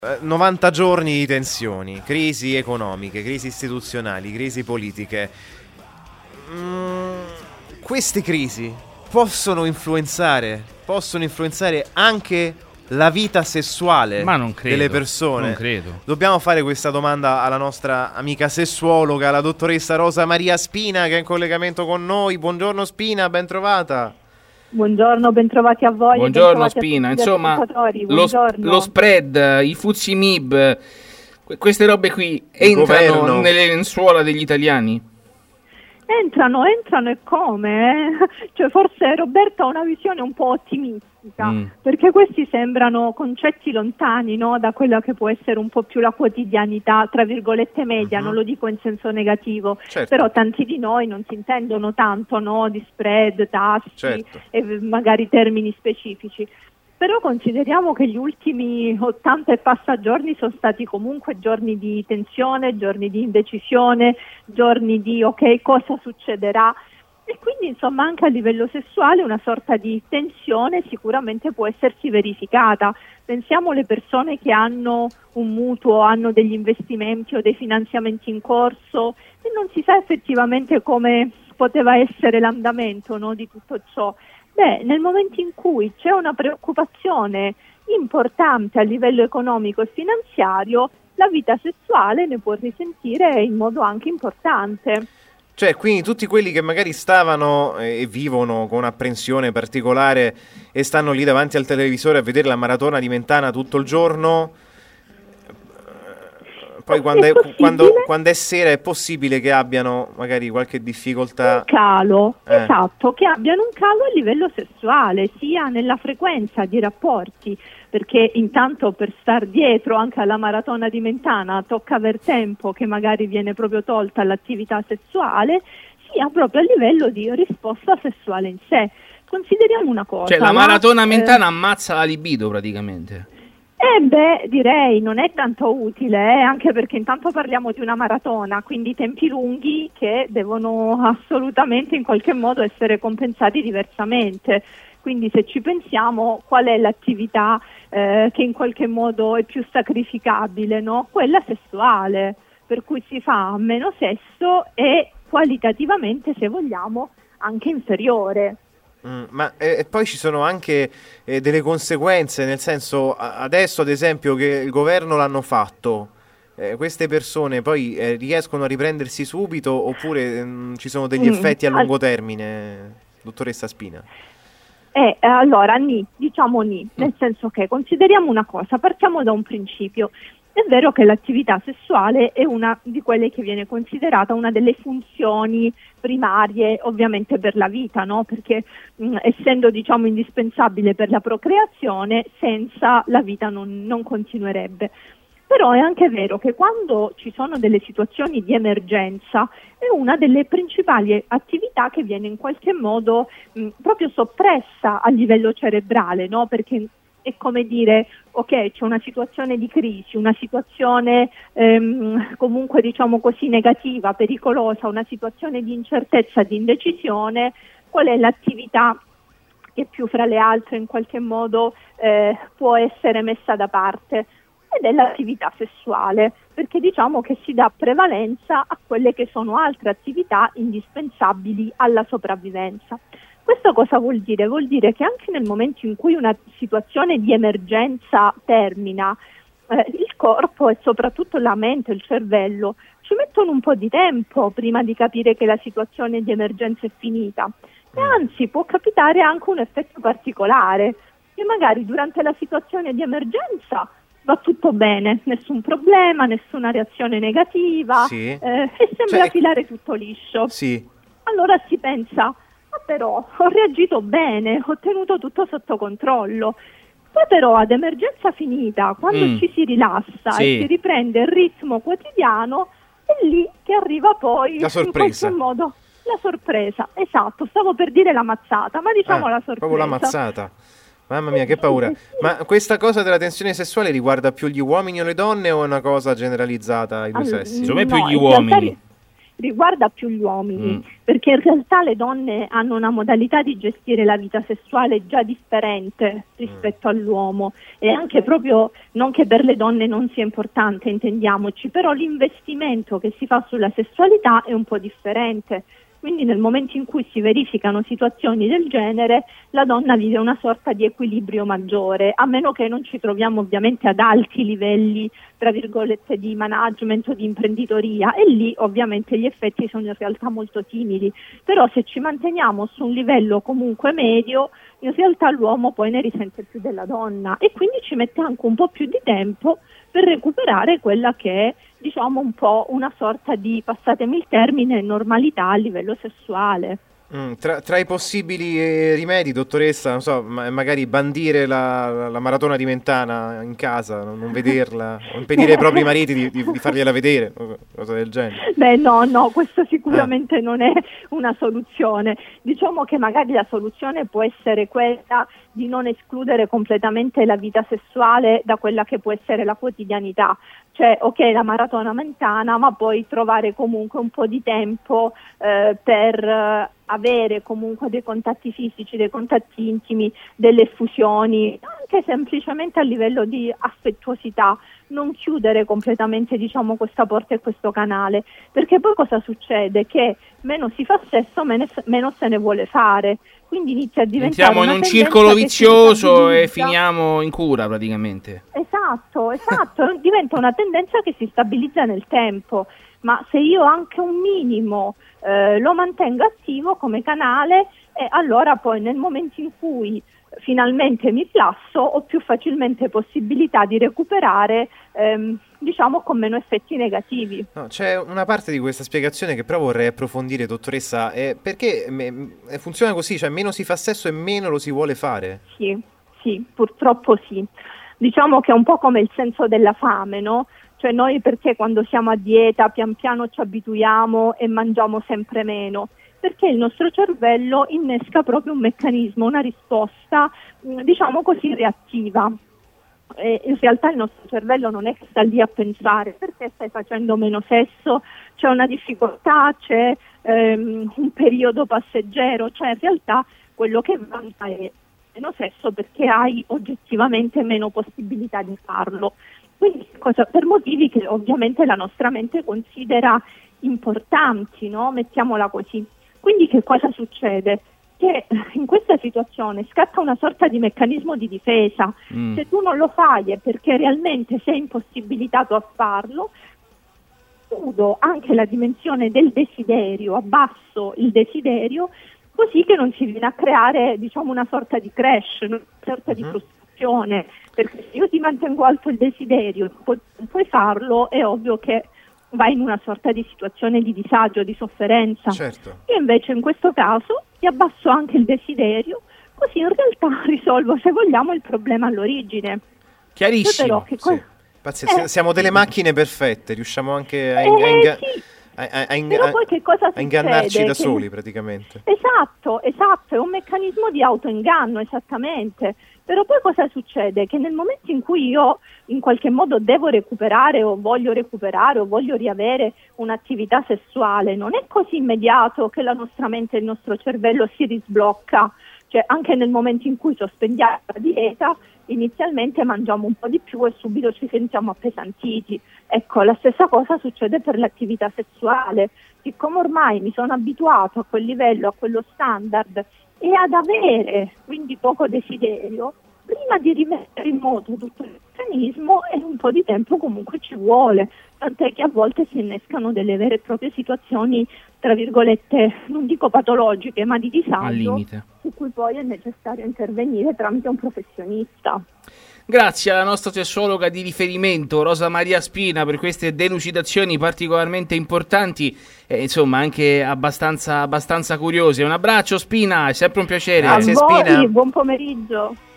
90 giorni di tensioni, crisi economiche, crisi istituzionali, crisi politiche. Queste crisi possono influenzare anche la vita sessuale delle persone. Non credo. Dobbiamo fare questa domanda alla nostra amica sessuologa, la dottoressa Rosa Maria Spina, che è in collegamento con noi. Buongiorno Spina, ben trovata. Buongiorno, bentrovati a voi. Buongiorno Spina, insomma lo spread, i fuzzi MIB, queste robe qui entrano nelle lenzuola degli italiani? Entrano e come? Cioè forse Roberta ha una visione un po' ottimistica, perché questi sembrano concetti lontani, no? Da quella che può essere un po' più la quotidianità, tra virgolette media, non lo dico in senso negativo, certo. Però tanti di noi non si intendono tanto, no? Di spread, tassi, certo. E magari termini specifici. Però consideriamo che gli ultimi 80 e passa giorni sono stati comunque giorni di tensione, giorni di indecisione, giorni di ok, cosa succederà? E quindi insomma anche a livello sessuale una sorta di tensione sicuramente può essersi verificata. Pensiamo alle persone che hanno un mutuo, hanno degli investimenti o dei finanziamenti in corso e non si sa effettivamente come poteva essere l'andamento, no, di tutto ciò. Nel momento in cui c'è una preoccupazione importante a livello economico e finanziario, la vita sessuale ne può risentire in modo anche importante. Cioè, quindi tutti quelli che magari stavano e vivono con apprensione particolare e stanno lì davanti al televisore a vedere la maratona di Mentana tutto il giorno, poi quando è sera è possibile che abbiano magari qualche difficoltà. Un calo, esatto, che abbiano un calo a livello sessuale, sia nella frequenza di rapporti, perché intanto per star dietro anche alla maratona di Mentana tocca aver tempo che magari viene proprio tolta all'attività sessuale, sia proprio a livello di risposta sessuale in sé. Consideriamo una cosa. Cioè la maratona Mentana ammazza la libido praticamente. Direi non è tanto utile, anche perché intanto parliamo di una maratona, quindi tempi lunghi che devono assolutamente in qualche modo essere compensati diversamente. Quindi se ci pensiamo, qual è l'attività che in qualche modo è più sacrificabile, no? Quella sessuale, per cui si fa meno sesso e qualitativamente, se vogliamo, anche inferiore. Ma poi ci sono anche delle conseguenze, nel senso adesso ad esempio che il governo l'hanno fatto, queste persone poi riescono a riprendersi subito oppure ci sono degli effetti a lungo termine, dottoressa Spina? Allora diciamo nel senso che consideriamo una cosa, partiamo da un principio. È vero che l'attività sessuale è una di quelle che viene considerata una delle funzioni primarie ovviamente per la vita, no? Perché essendo diciamo indispensabile per la procreazione, senza la vita non continuerebbe. Però è anche vero che quando ci sono delle situazioni di emergenza è una delle principali attività che viene in qualche modo proprio soppressa a livello cerebrale, no? Perché è come dire, ok, c'è una situazione di crisi, una situazione comunque diciamo così negativa, pericolosa, una situazione di incertezza, di indecisione, qual è l'attività che più fra le altre in qualche modo può essere messa da parte? Ed è l'attività sessuale, perché diciamo che si dà prevalenza a quelle che sono altre attività indispensabili alla sopravvivenza. Questo cosa vuol dire? Vuol dire che anche nel momento in cui una situazione di emergenza termina, il corpo e soprattutto la mente, il cervello, ci mettono un po' di tempo prima di capire che la situazione di emergenza è finita. E anzi, può capitare anche un effetto particolare, che magari durante la situazione di emergenza va tutto bene, nessun problema, nessuna reazione negativa, sì. E sembra filare tutto liscio. Sì. Allora si pensa, però ho reagito bene, ho tenuto tutto sotto controllo. Poi però ad emergenza finita, quando ci si rilassa e si riprende il ritmo quotidiano, è lì che arriva poi la sorpresa. In qualche modo la sorpresa. Esatto, stavo per dire la mazzata, ma diciamo la sorpresa. Proprio la mazzata. Mamma mia, che paura. Ma questa cosa della tensione sessuale riguarda più gli uomini o le donne o è una cosa generalizzata ai due sessi? Secondo me più gli uomini. riguarda più gli uomini, perché in realtà le donne hanno una modalità di gestire la vita sessuale già differente rispetto all'uomo, e anche proprio, non che per le donne non sia importante, intendiamoci, però l'investimento che si fa sulla sessualità è un po' differente. Quindi nel momento in cui si verificano situazioni del genere, la donna vive una sorta di equilibrio maggiore, a meno che non ci troviamo ovviamente ad alti livelli, tra virgolette, di management o di imprenditoria, e lì ovviamente gli effetti sono in realtà molto simili. Però se ci manteniamo su un livello comunque medio, in realtà l'uomo poi ne risente più della donna, e quindi ci mette anche un po' più di tempo per recuperare quella che è, diciamo, un po' una sorta di, passatemi il termine, normalità a livello sessuale. Tra i possibili rimedi, dottoressa, non so, magari bandire la maratona di Mentana in casa, non vederla, o impedire ai propri mariti di fargliela vedere, cosa del genere. Beh, no, questo sicuramente non è una soluzione. Diciamo che magari la soluzione può essere quella di non escludere completamente la vita sessuale da quella che può essere la quotidianità. Cioè, ok, la maratona Mentana, ma poi trovare comunque un po' di tempo per avere comunque dei contatti fisici, dei contatti intimi, delle effusioni, anche semplicemente a livello di affettuosità, non chiudere completamente, diciamo, questa porta e questo canale, perché poi cosa succede? Che meno si fa sesso, meno se ne vuole fare, quindi inizia a diventare entriamo in un circolo vizioso e finiamo in cura praticamente. Esatto, diventa una tendenza che si stabilizza nel tempo, ma se io anche un minimo lo mantengo attivo come canale, allora poi nel momento in cui finalmente mi rilasso ho più facilmente possibilità di recuperare, diciamo, con meno effetti negativi. No, c'è una parte di questa spiegazione che però vorrei approfondire, dottoressa, perché funziona così, cioè meno si fa sesso e meno lo si vuole fare? Sì, purtroppo sì. Diciamo che è un po' come il senso della fame, no? Cioè noi, perché quando siamo a dieta pian piano ci abituiamo e mangiamo sempre meno? Perché il nostro cervello innesca proprio un meccanismo, una risposta, diciamo così, reattiva. In realtà il nostro cervello non è che sta lì a pensare perché stai facendo meno sesso, c'è una difficoltà, c'è un periodo passeggero, cioè in realtà quello che vanta è meno sesso perché hai oggettivamente meno possibilità di farlo. Quindi per motivi che ovviamente la nostra mente considera importanti, no? Mettiamola così. Quindi che cosa succede? Che in questa situazione scatta una sorta di meccanismo di difesa. Se tu non lo fai è perché realmente sei impossibilitato a farlo, chiudo anche la dimensione del desiderio, abbasso il desiderio, così che non si viene a creare, diciamo, una sorta di crash, una sorta di frustrazione, perché se io ti mantengo alto il desiderio e non puoi farlo, è ovvio che vai in una sorta di situazione di disagio, di sofferenza. Certo. Io invece in questo caso ti abbasso anche il desiderio, così in realtà risolvo, se vogliamo, il problema all'origine. Chiarissimo. Pazzesco, siamo delle macchine perfette, riusciamo anche a ingannarci da soli praticamente. Esatto, è un meccanismo di autoinganno, esattamente. Però poi cosa succede? Che nel momento in cui io in qualche modo devo recuperare o voglio riavere un'attività sessuale, non è così immediato che la nostra mente e il nostro cervello si risblocca. Cioè anche nel momento in cui sospendiamo la dieta, inizialmente mangiamo un po' di più e subito ci sentiamo appesantiti. Ecco, la stessa cosa succede per l'attività sessuale. Siccome ormai mi sono abituato a quel livello, a quello standard, e ad avere quindi poco desiderio, prima di rimettere in moto tutto il meccanismo e un po' di tempo comunque ci vuole, tant'è che a volte si innescano delle vere e proprie situazioni, tra virgolette, non dico patologiche, ma di disagio, al limite, su cui poi è necessario intervenire tramite un professionista. Grazie alla nostra sessologa di riferimento Rosa Maria Spina per queste delucidazioni particolarmente importanti e insomma anche abbastanza curiose. Un abbraccio Spina, è sempre un piacere. Grazie Spina. Buon pomeriggio.